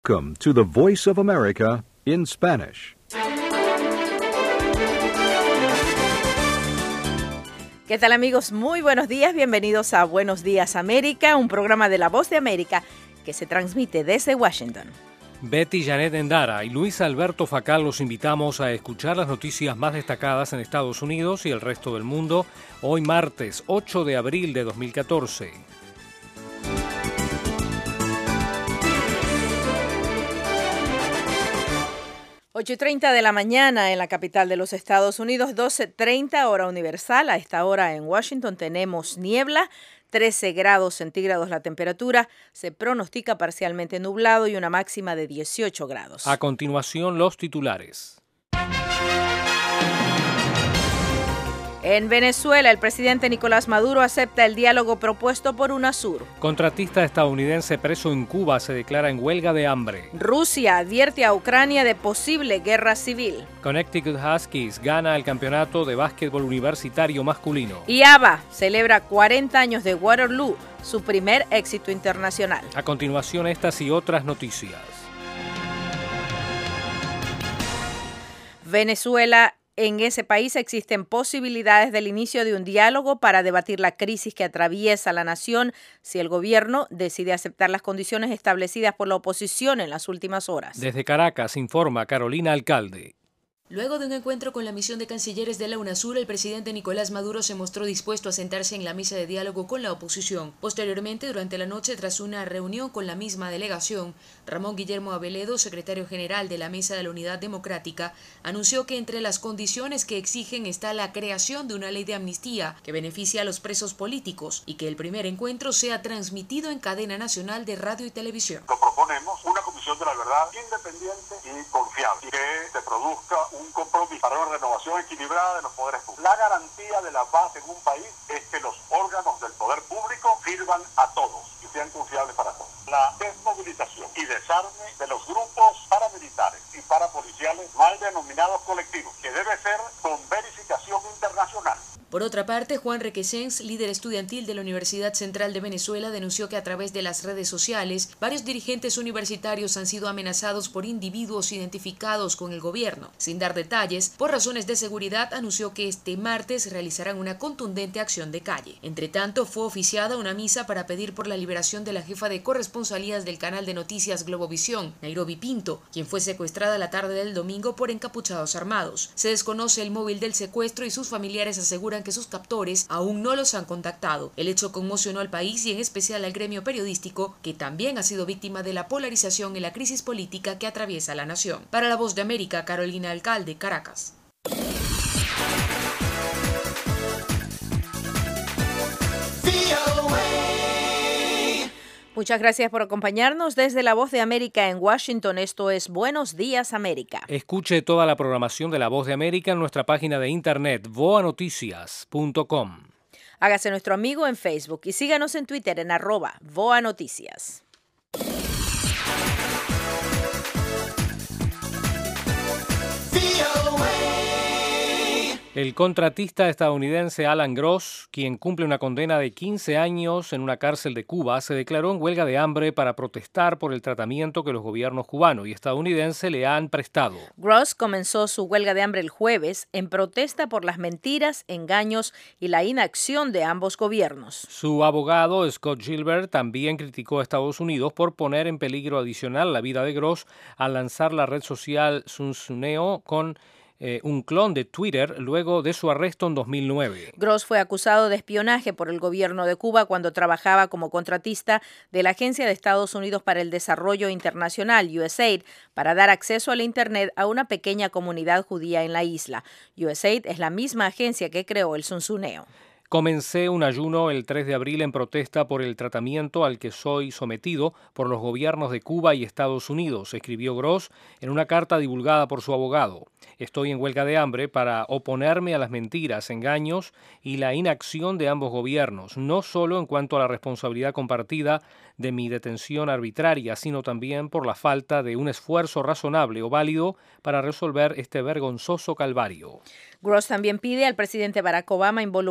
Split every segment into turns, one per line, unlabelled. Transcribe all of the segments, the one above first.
Welcome to the Voice of America in Spanish.
¿Qué tal, amigos? Muy buenos días, bienvenidos a Buenos Días América, un programa de La Voz de América que se transmite desde Washington.
Betty Janet Endara y Luis Alberto Facal los invitamos a escuchar las noticias más destacadas en Estados Unidos y el resto del mundo, hoy martes 8 de abril de 2014.
Ocho y 30 de la mañana en la capital de los Estados Unidos, 12:30 hora universal. A esta hora en Washington tenemos niebla, 13 grados centígrados la temperatura, se pronostica parcialmente nublado y una máxima de 18 grados.
A continuación, los titulares.
En Venezuela, el presidente Nicolás Maduro acepta el diálogo propuesto por UNASUR.
Contratista estadounidense preso en Cuba se declara en huelga de hambre.
Rusia advierte a Ucrania de posible guerra civil.
Connecticut Huskies gana el campeonato de básquetbol universitario masculino.
Y ABBA celebra 40 años de Waterloo, su primer éxito internacional.
A continuación, estas y otras noticias.
Venezuela. En ese país existen posibilidades del inicio de un diálogo para debatir la crisis que atraviesa la nación si el gobierno decide aceptar las condiciones establecidas por la oposición en las últimas horas.
Desde Caracas informa Carolina Alcalde.
Luego de un encuentro con la misión de cancilleres de la UNASUR, el presidente Nicolás Maduro se mostró dispuesto a sentarse en la mesa de diálogo con la oposición. Posteriormente, durante la noche, tras una reunión con la misma delegación, Ramón Guillermo Aveledo, secretario general de la Mesa de la Unidad Democrática, anunció que entre las condiciones que exigen está la creación de una ley de amnistía que beneficie a los presos políticos y que el primer encuentro sea transmitido en cadena nacional de radio y televisión.
Lo proponemos una comisión de la verdad independiente y confiable que se produzca un compromiso para una renovación equilibrada de los poderes públicos. La garantía de la paz en un país es que los órganos del poder público sirvan a todos y sean confiables para todos. La desmovilización y desarme de los grupos paramilitares y parapoliciales mal denominados colectivos, que debe ser con verificación internacional.
Por otra parte, Juan Requesens, líder estudiantil de la Universidad Central de Venezuela, denunció que a través de las redes sociales, varios dirigentes universitarios han sido amenazados por individuos identificados con el gobierno. Sin dar detalles, por razones de seguridad, anunció que este martes realizarán una contundente acción de calle. Entre tanto, fue oficiada una misa para pedir por la liberación de la jefa de corresponsalías del canal de noticias Globovisión, Nairobi Pinto, quien fue secuestrada la tarde del domingo por encapuchados armados. Se desconoce el móvil del secuestro y sus familiares aseguran que sus captores aún no los han contactado. El hecho conmocionó al país y en especial al gremio periodístico, que también ha sido víctima de la polarización y la crisis política que atraviesa la nación. Para La Voz de América, Carolina Alcalde, Caracas.
Muchas gracias por acompañarnos desde La Voz de América en Washington. Esto es Buenos Días América.
Escuche toda la programación de La Voz de América en nuestra página de internet voanoticias.com.
Hágase nuestro amigo en Facebook y síganos en Twitter en @voanoticias.
El contratista estadounidense Alan Gross, quien cumple una condena de 15 años en una cárcel de Cuba, se declaró en huelga de hambre para protestar por el tratamiento que los gobiernos cubano y estadounidense le han prestado.
Gross comenzó su huelga de hambre el jueves en protesta por las mentiras, engaños y la inacción de ambos gobiernos.
Su abogado, Scott Gilbert, también criticó a Estados Unidos por poner en peligro adicional la vida de Gross al lanzar la red social Sunsuneo con un clon de Twitter luego de su arresto en 2009.
Gross fue acusado de espionaje por el gobierno de Cuba cuando trabajaba como contratista de la Agencia de Estados Unidos para el Desarrollo Internacional, USAID, para dar acceso al Internet a una pequeña comunidad judía en la isla. USAID es la misma agencia que creó el Sunsuneo.
Comencé un ayuno el 3 de abril en protesta por el tratamiento al que soy sometido por los gobiernos de Cuba y Estados Unidos, escribió Gross en una carta divulgada por su abogado. Estoy en huelga de hambre para oponerme a las mentiras, engaños y la inacción de ambos gobiernos, no solo en cuanto a la responsabilidad compartida de mi detención arbitraria, sino también por la falta de un esfuerzo razonable o válido para resolver este vergonzoso calvario.
Gross también pide al presidente Barack Obama involucrarse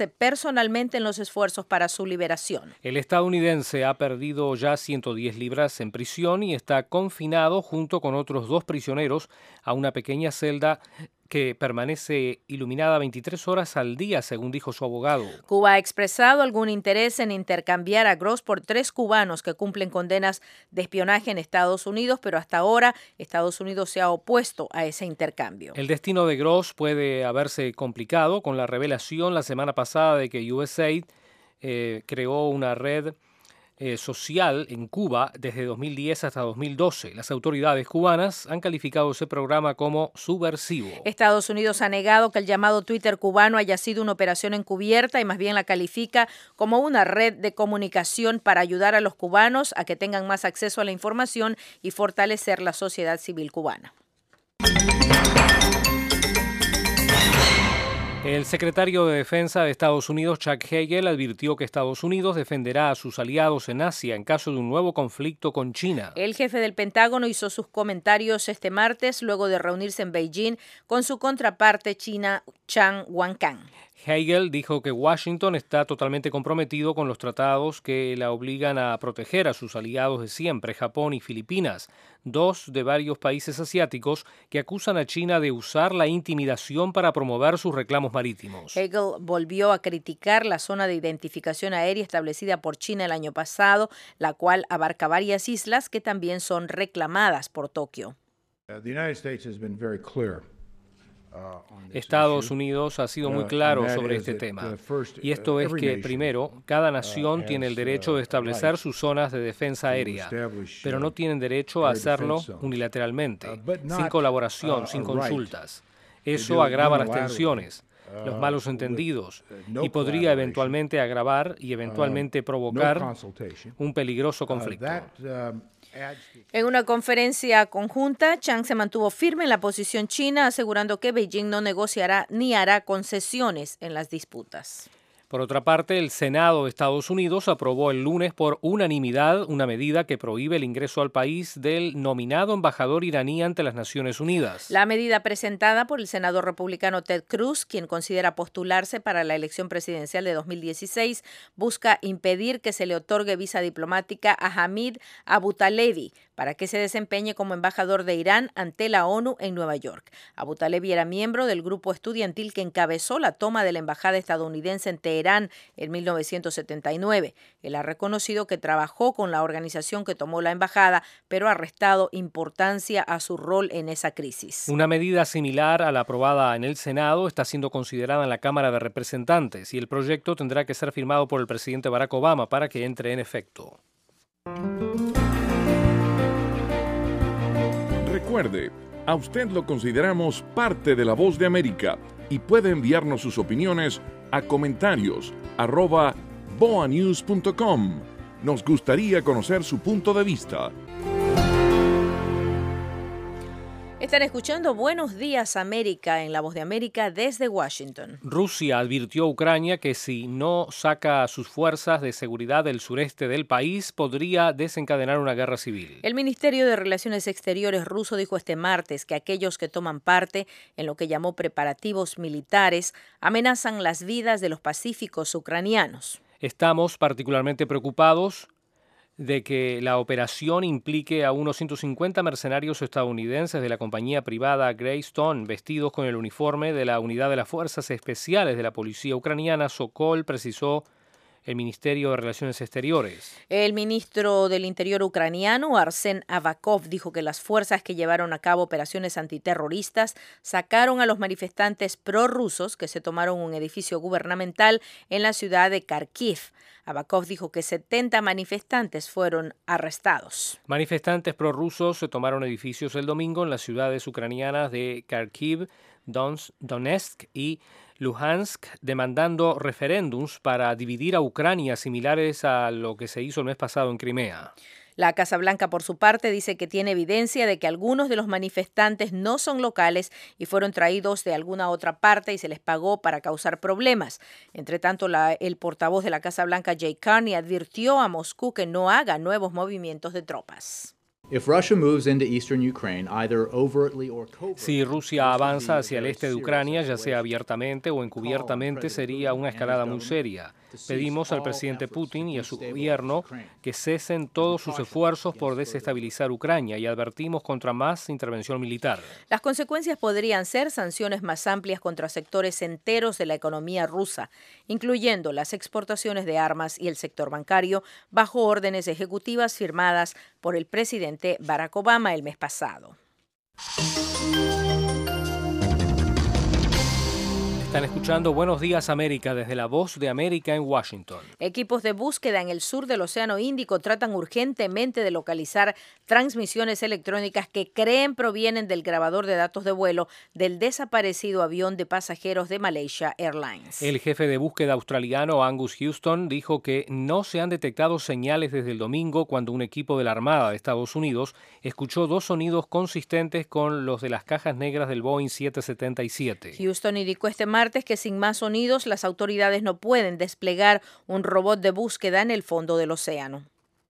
personalmente en los esfuerzos para su liberación.
El estadounidense ha perdido ya 110 libras en prisión y está confinado junto con otros 2 prisioneros a una pequeña celda que permanece iluminada 23 horas al día, según dijo su abogado.
Cuba ha expresado algún interés en intercambiar a Gross por 3 cubanos que cumplen condenas de espionaje en Estados Unidos, pero hasta ahora Estados Unidos se ha opuesto a ese intercambio.
El destino de Gross puede haberse complicado con la revelación la semana pasada de que USAID creó una red social en Cuba desde 2010 hasta 2012. Las autoridades cubanas han calificado ese programa como subversivo.
Estados Unidos ha negado que el llamado Twitter cubano haya sido una operación encubierta y más bien la califica como una red de comunicación para ayudar a los cubanos a que tengan más acceso a la información y fortalecer la sociedad civil cubana.
El secretario de Defensa de Estados Unidos, Chuck Hagel, advirtió que Estados Unidos defenderá a sus aliados en Asia en caso de un nuevo conflicto con China.
El jefe del Pentágono hizo sus comentarios este martes luego de reunirse en Beijing con su contraparte china, Chan Wankan.
Hagel dijo que Washington está totalmente comprometido con los tratados que la obligan a proteger a sus aliados de siempre, Japón y Filipinas, 2 de varios países asiáticos que acusan a China de usar la intimidación para promover sus reclamos marítimos.
Hagel volvió a criticar la zona de identificación aérea establecida por China el año pasado, la cual abarca varias islas que también son reclamadas por Tokio.
Estados Unidos ha sido muy claro sobre este tema, y esto es que, primero, cada nación tiene el derecho de establecer sus zonas de defensa aérea, pero no tienen derecho a hacerlo unilateralmente, sin colaboración, sin consultas. Eso agrava las tensiones, los malos entendidos, y podría eventualmente agravar y eventualmente provocar un peligroso conflicto.
En una conferencia conjunta, Chang se mantuvo firme en la posición china, asegurando que Beijing no negociará ni hará concesiones en las disputas.
Por otra parte, el Senado de Estados Unidos aprobó el lunes por unanimidad una medida que prohíbe el ingreso al país del nominado embajador iraní ante las Naciones Unidas.
La medida presentada por el senador republicano Ted Cruz, quien considera postularse para la elección presidencial de 2016, busca impedir que se le otorgue visa diplomática a Hamid Abutalebi para que se desempeñe como embajador de Irán ante la ONU en Nueva York. Abutalebi era miembro del grupo estudiantil que encabezó la toma de la embajada estadounidense en Teherán en 1979. Él ha reconocido que trabajó con la organización que tomó la embajada, pero ha restado importancia a su rol en esa crisis.
Una medida similar a la aprobada en el Senado está siendo considerada en la Cámara de Representantes y el proyecto tendrá que ser firmado por el presidente Barack Obama para que entre en efecto.
Recuerde, a usted lo consideramos parte de La Voz de América y puede enviarnos sus opiniones a comentarios@boanews.com. Nos gustaría conocer su punto de vista.
Están escuchando Buenos Días América en La Voz de América desde Washington.
Rusia advirtió a Ucrania que si no saca a sus fuerzas de seguridad del sureste del país, podría desencadenar una guerra civil.
El Ministerio de Relaciones Exteriores ruso dijo este martes que aquellos que toman parte en lo que llamó preparativos militares amenazan las vidas de los pacíficos ucranianos.
Estamos particularmente preocupados de que la operación implique a unos 150 mercenarios estadounidenses de la compañía privada Greystone, vestidos con el uniforme de la Unidad de las Fuerzas Especiales de la Policía Ucraniana, Sokol, precisó el Ministerio de Relaciones Exteriores.
El ministro del Interior ucraniano, Arsen Avakov, dijo que las fuerzas que llevaron a cabo operaciones antiterroristas sacaron a los manifestantes prorrusos que se tomaron un edificio gubernamental en la ciudad de Kharkiv. Avakov dijo que 70 manifestantes fueron arrestados.
Manifestantes prorrusos se tomaron edificios el domingo en las ciudades ucranianas de Kharkiv, Donetsk y Luhansk, demandando referéndums para dividir a Ucrania similares a lo que se hizo el mes pasado en Crimea.
La Casa Blanca, por su parte, dice que tiene evidencia de que algunos de los manifestantes no son locales y fueron traídos de alguna otra parte y se les pagó para causar problemas. Entre tanto, el portavoz de la Casa Blanca, Jay Carney, advirtió a Moscú que no haga nuevos movimientos de tropas.
Si Rusia avanza hacia el este de Ucrania, ya sea abiertamente o encubiertamente, sería una escalada muy seria. Pedimos al presidente Putin y a su gobierno que cesen todos sus esfuerzos por desestabilizar Ucrania y advertimos contra más intervención militar.
Las consecuencias podrían ser sanciones más amplias contra sectores enteros de la economía rusa, incluyendo las exportaciones de armas y el sector bancario, bajo órdenes ejecutivas firmadas por el presidente Barack Obama el mes pasado.
Están escuchando Buenos Días América desde La Voz de América en Washington.
Equipos de búsqueda en el sur del Océano Índico tratan urgentemente de localizar transmisiones electrónicas que creen provienen del grabador de datos de vuelo del desaparecido avión de pasajeros de Malaysia Airlines.
El jefe de búsqueda australiano Angus Houston dijo que no se han detectado señales desde el domingo cuando un equipo de la Armada de Estados Unidos escuchó dos sonidos consistentes con los de las cajas negras del Boeing 777.
Houston indicó este martes que sin más sonidos las autoridades no pueden desplegar un robot de búsqueda en el fondo del océano.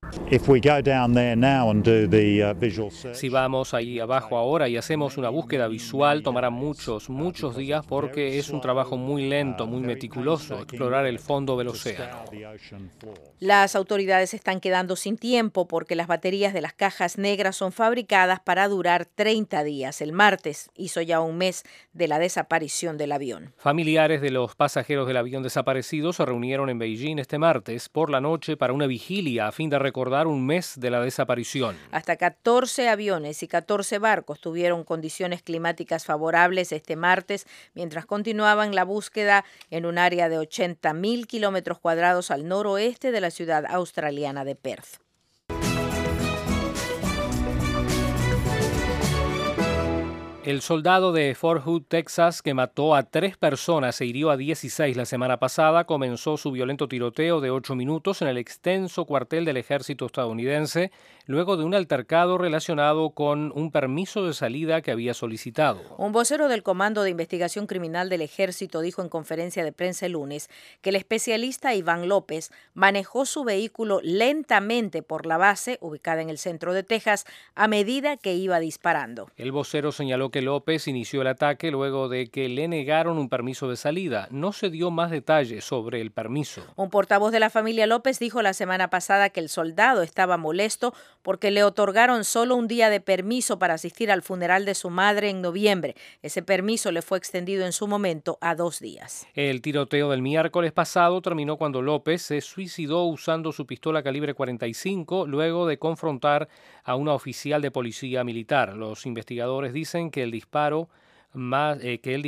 Si vamos ahí abajo ahora y hacemos una búsqueda visual, tomará muchos días porque es un trabajo muy lento, muy meticuloso, explorar el fondo del océano.
Las autoridades están quedando sin tiempo porque las baterías de las cajas negras son fabricadas para durar 30 días. El martes hizo ya un mes de la desaparición del avión.
Familiares de los pasajeros del avión desaparecido se reunieron en Beijing este martes por la noche para una vigilia a fin de recordar un mes de la desaparición.
Hasta 14 aviones y 14 barcos tuvieron condiciones climáticas favorables este martes mientras continuaban la búsqueda en un área de 80.000 kilómetros cuadrados al noroeste de la ciudad australiana de Perth.
El soldado de Fort Hood, Texas, que mató a 3 personas e hirió a 16 la semana pasada, comenzó su violento tiroteo de 8 minutos en el extenso cuartel del ejército estadounidense, luego de un altercado relacionado con un permiso de salida que había solicitado.
Un vocero del Comando de Investigación Criminal del Ejército dijo en conferencia de prensa el lunes que el especialista Iván López manejó su vehículo lentamente por la base, ubicada en el centro de Texas, a medida que iba disparando.
El vocero señaló que López inició el ataque luego de que le negaron un permiso de salida. No se dio más detalles sobre el permiso.
Un portavoz de la familia López dijo la semana pasada que el soldado estaba molesto porque le otorgaron solo un día de permiso para asistir al funeral de su madre en noviembre. Ese permiso le fue extendido en su momento a 2 días.
El tiroteo del miércoles pasado terminó cuando López se suicidó usando su pistola calibre 45 luego de confrontar a una oficial de policía militar. Los investigadores dicen que él disparó más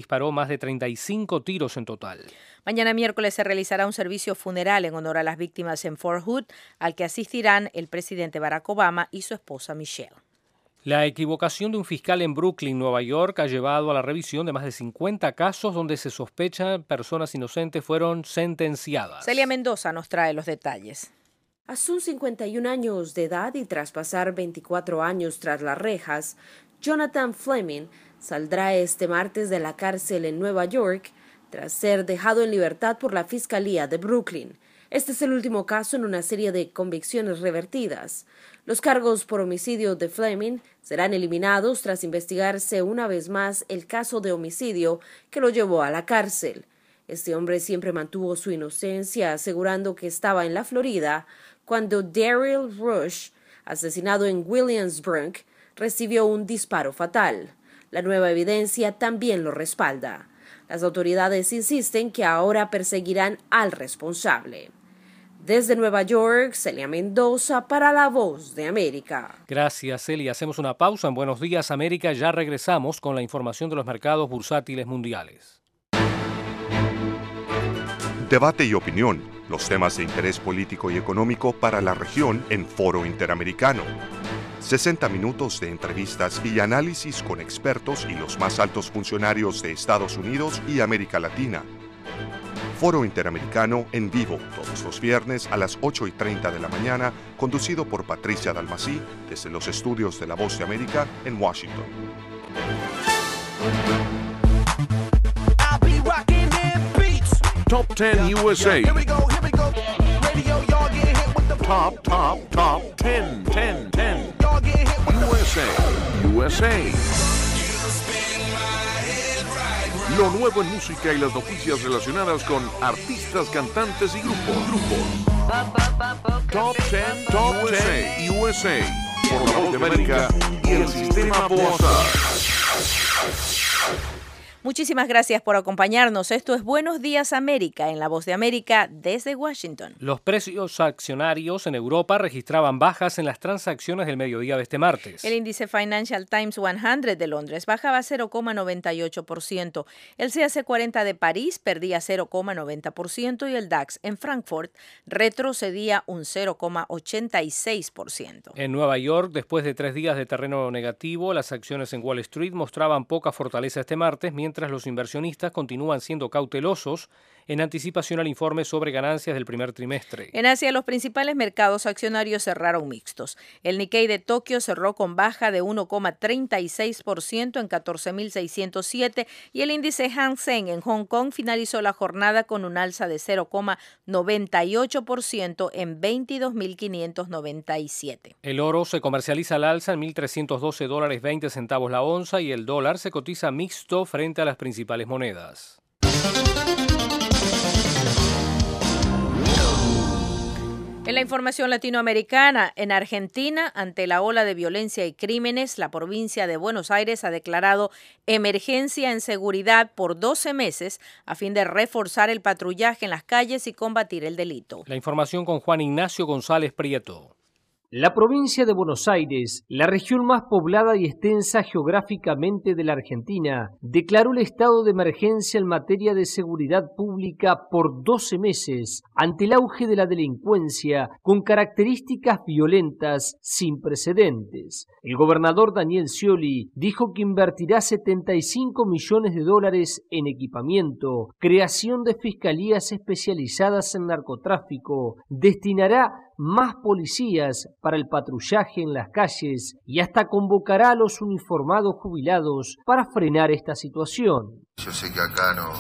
de 35 tiros en total.
Mañana miércoles se realizará un servicio funeral en honor a las víctimas en Fort Hood, al que asistirán el presidente Barack Obama y su esposa Michelle.
La equivocación de un fiscal en Brooklyn, Nueva York, ha llevado a la revisión de más de 50 casos donde se sospecha personas inocentes fueron sentenciadas.
Celia Mendoza nos trae los detalles.
A sus 51 años de edad y tras pasar 24 años tras las rejas, Jonathan Fleming saldrá este martes de la cárcel en Nueva York tras ser dejado en libertad por la Fiscalía de Brooklyn. Este es el último caso en una serie de convicciones revertidas. Los cargos por homicidio de Fleming serán eliminados tras investigarse una vez más el caso de homicidio que lo llevó a la cárcel. Este hombre siempre mantuvo su inocencia, asegurando que estaba en la Florida cuando Daryl Rush, asesinado en Williamsburg, recibió un disparo fatal. La nueva evidencia también lo respalda. Las autoridades insisten que ahora perseguirán al responsable. Desde Nueva York, Celia Mendoza para La Voz de América.
Gracias, Celia. Hacemos una pausa en Buenos Días, América. Ya regresamos con la información de los mercados bursátiles mundiales.
Debate y opinión, los temas de interés político y económico para la región en Foro Interamericano. 60 minutos de entrevistas y análisis con expertos y los más altos funcionarios de Estados Unidos y América Latina. Foro Interamericano en vivo todos los viernes a las 8:30 de la mañana, conducido por Patricia Dalmací desde los estudios de La Voz de América en Washington.
Top 10 USA.
Here we go. Radio, y'all get hit with the
Top 10. USA. Lo nuevo en música y las noticias relacionadas con artistas, cantantes y grupos. Top 10 USA. Por la Voz de América y el Sistema Boazar.
Muchísimas gracias por acompañarnos. Esto es Buenos Días América en La Voz de América desde Washington.
Los precios accionarios en Europa registraban bajas en las transacciones del mediodía de este martes.
El índice Financial Times 100 de Londres bajaba 0,98%. El CAC 40 de París perdía 0,90% y el DAX en Frankfurt retrocedía un 0,86%.
En Nueva York, después de 3 días de terreno negativo, las acciones en Wall Street mostraban poca fortaleza este martes, mientras los inversionistas continúan siendo cautelosos en anticipación al informe sobre ganancias del primer trimestre.
En Asia, los principales mercados accionarios cerraron mixtos. El Nikkei de Tokio cerró con baja de 1,36% en 14.607 y el índice Hang Seng en Hong Kong finalizó la jornada con un alza de 0,98% en 22.597.
El oro se comercializa al alza en $1.312.20 la onza y el dólar se cotiza mixto frente a las principales monedas.
En la información latinoamericana, en Argentina, ante la ola de violencia y crímenes, la provincia de Buenos Aires ha declarado emergencia en seguridad por 12 meses a fin de reforzar el patrullaje en las calles y combatir el delito.
La información con Juan Ignacio González Prieto.
La provincia de Buenos Aires, la región más poblada y extensa geográficamente de la Argentina, declaró el estado de emergencia en materia de seguridad pública por 12 meses ante el auge de la delincuencia con características violentas sin precedentes. El gobernador Daniel Scioli dijo que invertirá $75 millones en equipamiento, creación de fiscalías especializadas en narcotráfico, destinará más policías para el patrullaje en las calles y hasta convocará a los uniformados jubilados para frenar esta situación.
Yo sé que acá no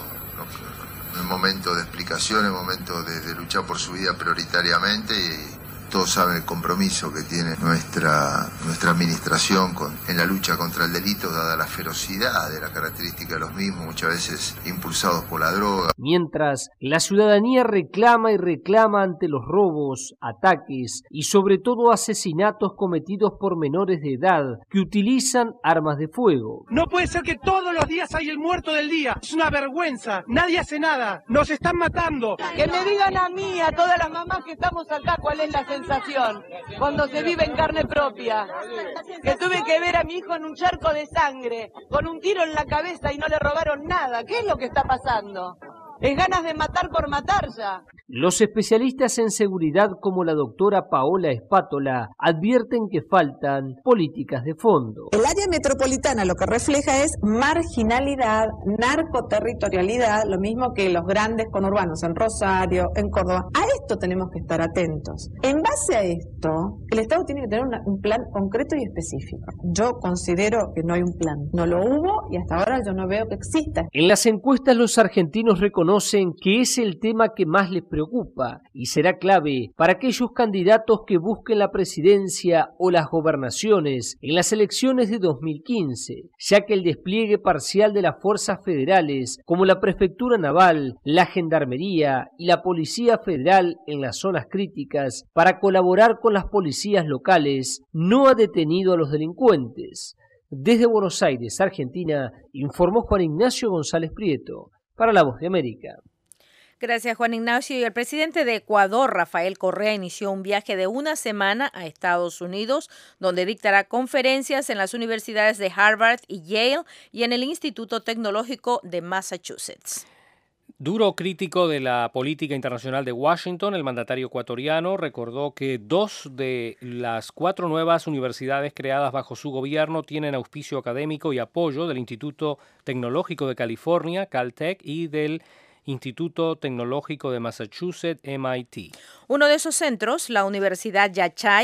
es momento de explicación, es momento de luchar por su vida prioritariamente y todos saben el compromiso que tiene nuestra administración en la lucha contra el delito, dada la ferocidad de la característica de los mismos, muchas veces impulsados por la droga.
Mientras, la ciudadanía reclama ante los robos, ataques y sobre todo asesinatos cometidos por menores de edad que utilizan armas de fuego.
No puede ser que todos los días hay el muerto del día. Es una vergüenza. Nadie hace nada. Nos están matando.
Que me digan a mí, a todas las mamás que estamos acá, cuál es la sensación cuando se vive en carne propia. Que tuve que ver a mi hijo en un charco de sangre, con un tiro en la cabeza y no le robaron nada. ¿Qué es lo que está pasando? Es ganas de matar por matar ya.
Los especialistas en seguridad como la doctora Paola Espátola advierten que faltan políticas de fondo.
El área metropolitana lo que refleja es marginalidad, narcoterritorialidad, lo mismo que los grandes conurbanos en Rosario, en Córdoba. A esto tenemos que estar atentos. En base a esto, el Estado tiene que tener un plan concreto y específico. Yo considero que no hay un plan. No lo hubo y hasta ahora yo no veo que exista.
En las encuestas los argentinos reconocen que es el tema que más les preocupa y será clave para aquellos candidatos que busquen la presidencia o las gobernaciones en las elecciones de 2015, ya que el despliegue parcial de las fuerzas federales como la Prefectura Naval, la Gendarmería y la Policía Federal en las zonas críticas para colaborar con las policías locales no ha detenido a los delincuentes. Desde Buenos Aires, Argentina, informó Juan Ignacio González Prieto para La Voz de América.
Gracias, Juan Ignacio. Y el presidente de Ecuador, Rafael Correa, inició un viaje de una semana a Estados Unidos, donde dictará conferencias en las universidades de Harvard y Yale y en el Instituto Tecnológico de Massachusetts.
Duro crítico de la política internacional de Washington, el mandatario ecuatoriano recordó que 2 de las 4 nuevas universidades creadas bajo su gobierno tienen auspicio académico y apoyo del Instituto Tecnológico de California, Caltech, y del Instituto Tecnológico de Massachusetts, MIT.
Uno de esos centros, la Universidad Yachay,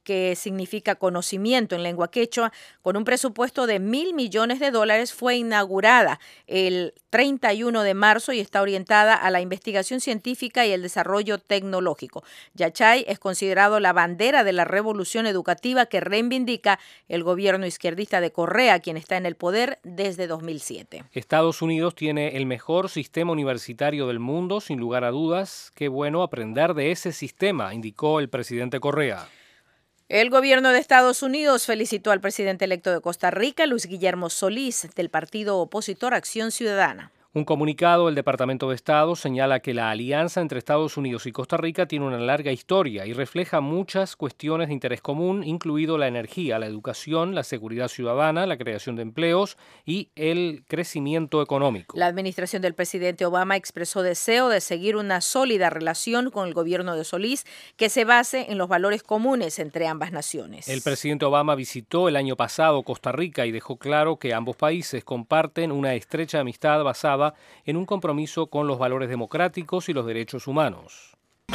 que significa conocimiento en lengua quechua, con un presupuesto de $1.000 millones, fue inaugurada el 31 de marzo y está orientada a la investigación científica y el desarrollo tecnológico. Yachay es considerado la bandera de la revolución educativa que reivindica el gobierno izquierdista de Correa, quien está en el poder desde 2007.
Estados Unidos tiene el mejor sistema universitario del mundo, sin lugar a dudas. Qué bueno aprender de ese sistema, indicó el presidente Correa.
El gobierno de Estados Unidos felicitó al presidente electo de Costa Rica, Luis Guillermo Solís, del partido opositor Acción Ciudadana.
Un comunicado del Departamento de Estado señala que la alianza entre Estados Unidos y Costa Rica tiene una larga historia y refleja muchas cuestiones de interés común, incluido la energía, la educación, la seguridad ciudadana, la creación de empleos y el crecimiento económico.
La administración del presidente Obama expresó deseo de seguir una sólida relación con el gobierno de Solís que se base en los valores comunes entre ambas naciones.
El presidente Obama visitó el año pasado Costa Rica y dejó claro que ambos países comparten una estrecha amistad basada en un compromiso con los valores democráticos y los derechos humanos.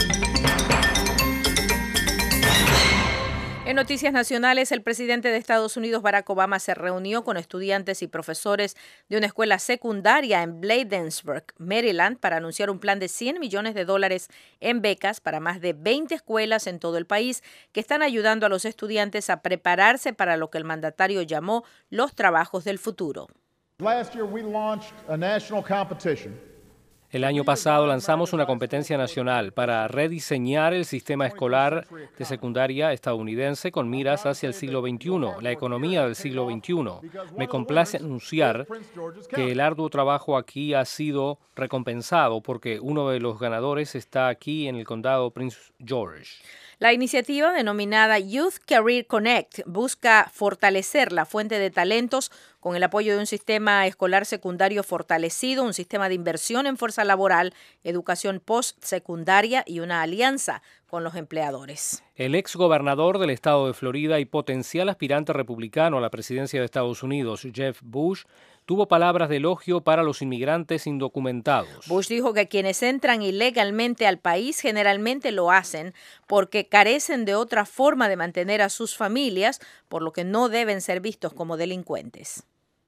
En noticias nacionales, el presidente de Estados Unidos, Barack Obama, se reunió con estudiantes y profesores de una escuela secundaria en Bladensburg, Maryland, para anunciar un plan de $100 millones en becas para más de 20 escuelas en todo el país que están ayudando a los estudiantes a prepararse para lo que el mandatario llamó los trabajos del futuro.
El año pasado lanzamos una competencia nacional para rediseñar el sistema escolar de secundaria estadounidense con miras hacia el siglo XXI, la economía del siglo XXI. Me complace anunciar que el arduo trabajo aquí ha sido recompensado porque uno de los ganadores está aquí en el condado Prince George.
La iniciativa, denominada Youth Career Connect, busca fortalecer la fuente de talentos con el apoyo de un sistema escolar secundario fortalecido, un sistema de inversión en fuerza laboral, educación postsecundaria y una alianza con los empleadores.
El ex gobernador del estado de Florida y potencial aspirante republicano a la presidencia de Estados Unidos, Jeb Bush, tuvo palabras de elogio para los inmigrantes indocumentados.
Bush dijo que quienes entran ilegalmente al país generalmente lo hacen porque carecen de otra forma de mantener a sus familias, por lo que no deben ser vistos como delincuentes.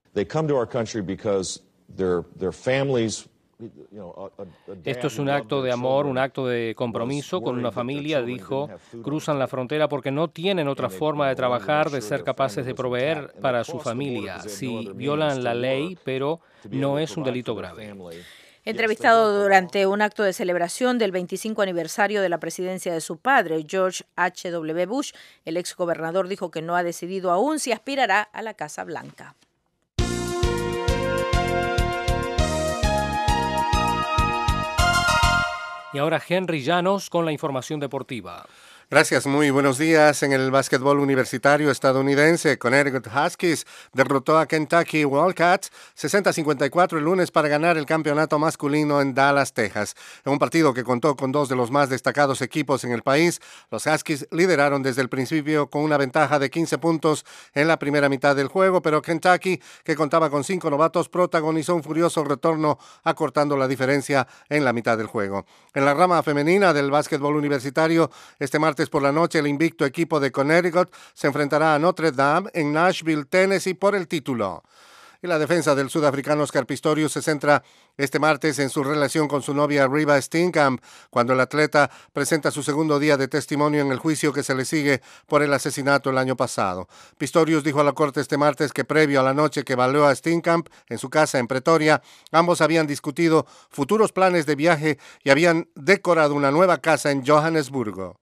Esto es un acto de amor, un acto de compromiso con una familia, dijo. Cruzan la frontera porque no tienen otra forma de trabajar, de ser capaces de proveer para su familia. Sí, violan la ley, pero no es un delito grave.
Entrevistado durante un acto de celebración del 25 aniversario de la presidencia de su padre, George H.W. Bush, el exgobernador dijo que no ha decidido aún si aspirará a la Casa Blanca.
Y ahora Henry Llanos con la información deportiva.
Gracias, muy buenos días. En el básquetbol universitario estadounidense, Connecticut Huskies derrotó a Kentucky Wildcats 60-54 el lunes para ganar el campeonato masculino en Dallas, Texas. En un partido que contó con dos de los más destacados equipos en el país, los Huskies lideraron desde el principio con una ventaja de 15 puntos en la primera mitad del juego, pero Kentucky, que contaba con 5 novatos, protagonizó un furioso retorno acortando la diferencia en la mitad del juego. En la rama femenina del básquetbol universitario, este martes por la noche, el invicto equipo de Connecticut se enfrentará a Notre Dame en Nashville, Tennessee, por el título. Y la defensa del sudafricano Oscar Pistorius se centra este martes en su relación con su novia Reeva Steenkamp, cuando el atleta presenta su segundo día de testimonio en el juicio que se le sigue por el asesinato el año pasado. Pistorius dijo a la corte este martes que previo a la noche que baleó a Steenkamp en su casa en Pretoria, ambos habían discutido futuros planes de viaje y habían decorado una nueva casa en Johannesburgo.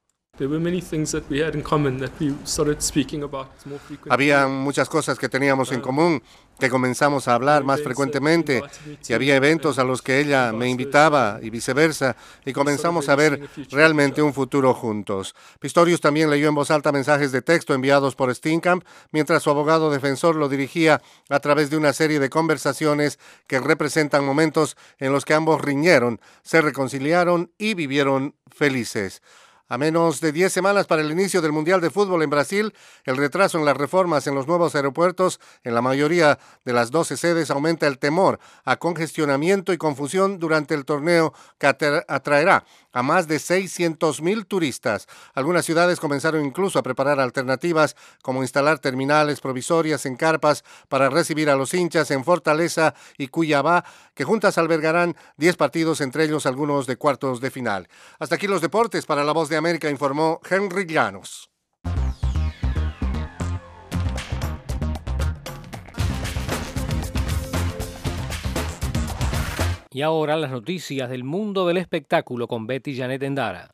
Había muchas cosas que teníamos en común, que comenzamos a hablar más frecuentemente, y había eventos a los que ella me invitaba y viceversa, y comenzamos a ver realmente un futuro juntos. Pistorius también leyó en voz alta mensajes de texto enviados por Steenkamp, mientras su abogado defensor lo dirigía a través de una serie de conversaciones que representan momentos en los que ambos riñeron, se reconciliaron y vivieron felices. A menos de 10 semanas para el inicio del Mundial de Fútbol en Brasil, el retraso en las reformas en los nuevos aeropuertos en la mayoría de las 12 sedes aumenta el temor a congestionamiento y confusión durante el torneo que atraerá a más de 600,000 turistas. Algunas ciudades comenzaron incluso a preparar alternativas como instalar terminales provisorias en carpas para recibir a los hinchas en Fortaleza y Cuiabá, que juntas albergarán 10 partidos, entre ellos algunos de cuartos de final. Hasta aquí los deportes. Para La Voz de América informó Henry Llanos.
Y ahora las noticias del mundo del espectáculo con Betty Janet Endara.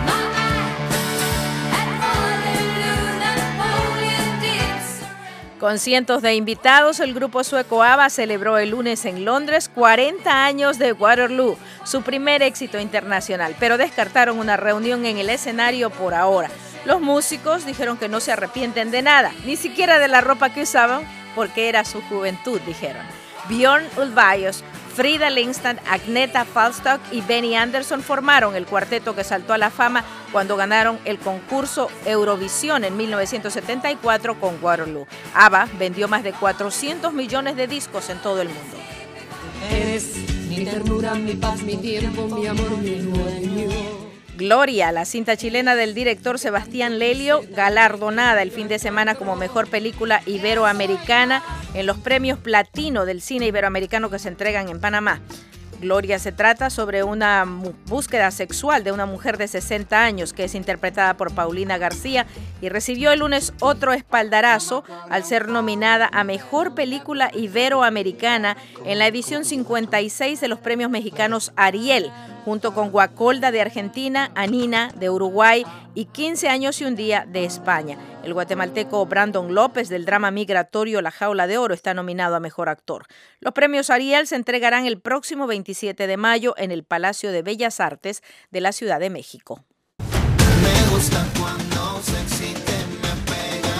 Con cientos de invitados, el grupo sueco ABBA celebró el lunes en Londres 40 años de Waterloo, su primer éxito internacional, pero descartaron una reunión en el escenario por ahora. Los músicos dijeron que no se arrepienten de nada, ni siquiera de la ropa que usaban, porque era su juventud, dijeron. Björn Ulvaeus, Frida Lindstad, Agneta Falstock y Benny Andersson formaron el cuarteto que saltó a la fama cuando ganaron el concurso Eurovisión en 1974 con Waterloo. ABBA vendió más de 400 millones de discos en todo el mundo.
Eres mi ternura, mi paz, mi tiempo, mi amor, mi dueño.
Gloria, la cinta chilena del director Sebastián Lelio, galardonada el fin de semana como mejor película iberoamericana en los premios Platino del cine iberoamericano que se entregan en Panamá. Gloria se trata sobre una búsqueda sexual de una mujer de 60 años que es interpretada por Paulina García y recibió el lunes otro espaldarazo al ser nominada a Mejor Película Iberoamericana en la edición 56 de los premios mexicanos Ariel, junto con Guacolda de Argentina, Anina de Uruguay y 15 años y un día de España. El guatemalteco Brandon López del drama migratorio La Jaula de Oro está nominado a Mejor Actor. Los premios Ariel se entregarán el próximo 27 de mayo en el Palacio de Bellas Artes de la Ciudad de México.
Me gusta cuando se excite, me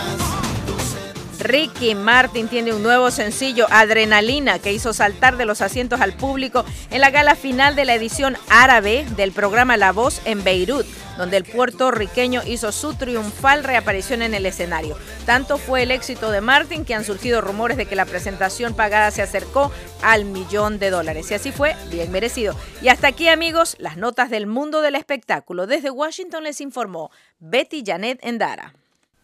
pegas.
Ricky Martin tiene un nuevo sencillo, Adrenalina, que hizo saltar de los asientos al público en la gala final de la edición árabe del programa La Voz en Beirut, donde el puertorriqueño hizo su triunfal reaparición en el escenario. Tanto fue el éxito de Martin que han surgido rumores de que la presentación pagada se acercó al $1.000.000. Y así fue, bien merecido. Y hasta aquí, amigos, las notas del mundo del espectáculo. Desde Washington les informó Betty Janet Endara.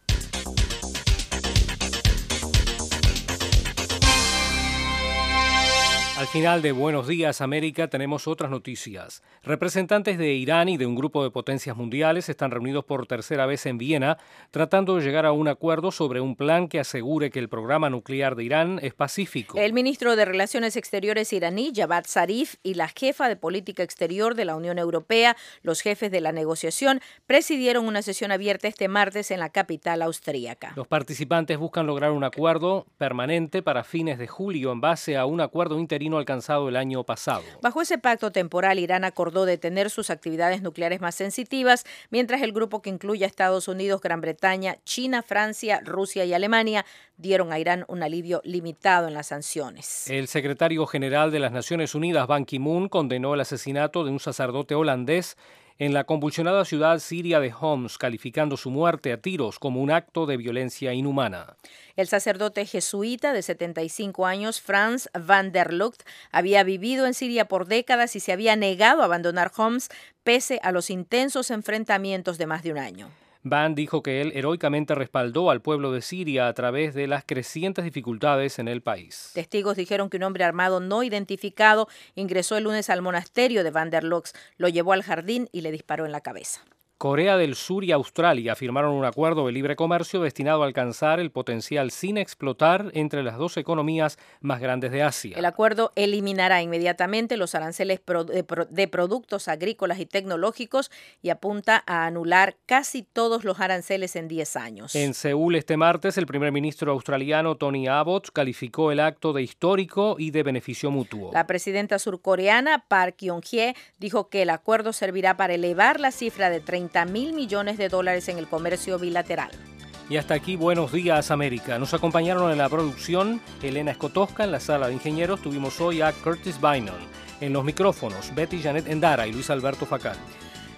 Al final de Buenos Días América tenemos otras noticias. Representantes de Irán y de un grupo de potencias mundiales están reunidos por tercera vez en Viena tratando de llegar a un acuerdo sobre un plan que asegure que el programa nuclear de Irán es pacífico.
El ministro de Relaciones Exteriores iraní, Javad Zarif, y la jefa de política exterior de la Unión Europea, los jefes de la negociación, presidieron una sesión abierta este martes en la capital austríaca.
Los participantes buscan lograr un acuerdo permanente para fines de julio en base a un acuerdo interino alcanzado el año pasado.
Bajo ese pacto temporal, Irán acordó detener sus actividades nucleares más sensitivas, mientras el grupo, que incluye a Estados Unidos, Gran Bretaña, China, Francia, Rusia y Alemania, dieron a Irán un alivio limitado en las sanciones.
El secretario general de las Naciones Unidas, Ban Ki-moon, condenó el asesinato de un sacerdote holandés en la convulsionada ciudad siria de Homs, calificando su muerte a tiros como un acto de violencia inhumana.
El sacerdote jesuita de 75 años, Frans van der Lugt, había vivido en Siria por décadas y se había negado a abandonar Homs pese a los intensos enfrentamientos de más de un año.
Van dijo que él heroicamente respaldó al pueblo de Siria a través de las crecientes dificultades en el país.
Testigos dijeron que un hombre armado no identificado ingresó el lunes al monasterio de Van der Lugt, lo llevó al jardín y le disparó en la cabeza.
Corea del Sur y Australia firmaron un acuerdo de libre comercio destinado a alcanzar el potencial sin explotar entre las dos economías más grandes de Asia.
El acuerdo eliminará inmediatamente los aranceles de productos agrícolas y tecnológicos y apunta a anular casi todos los aranceles en 10 años.
En Seúl este martes, el primer ministro australiano Tony Abbott calificó el acto de histórico y de beneficio mutuo.
La presidenta surcoreana Park Geun-hye dijo que el acuerdo servirá para elevar la cifra de $30.000 millones en el comercio bilateral.
Y hasta aquí Buenos Días América. Nos acompañaron en la producción Elena Escotosca, en la sala de ingenieros tuvimos hoy a Curtis Bynum. En los micrófonos Betty Janet Endara y Luis Alberto Facal.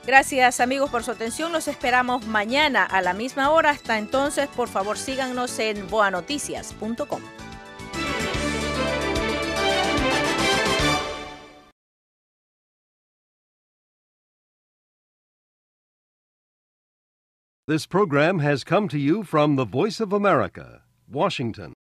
Gracias amigos por su atención. Los esperamos mañana a la misma hora. Hasta entonces, por favor, síganos en boanoticias.com.
This program has come to you from the Voice of America, Washington.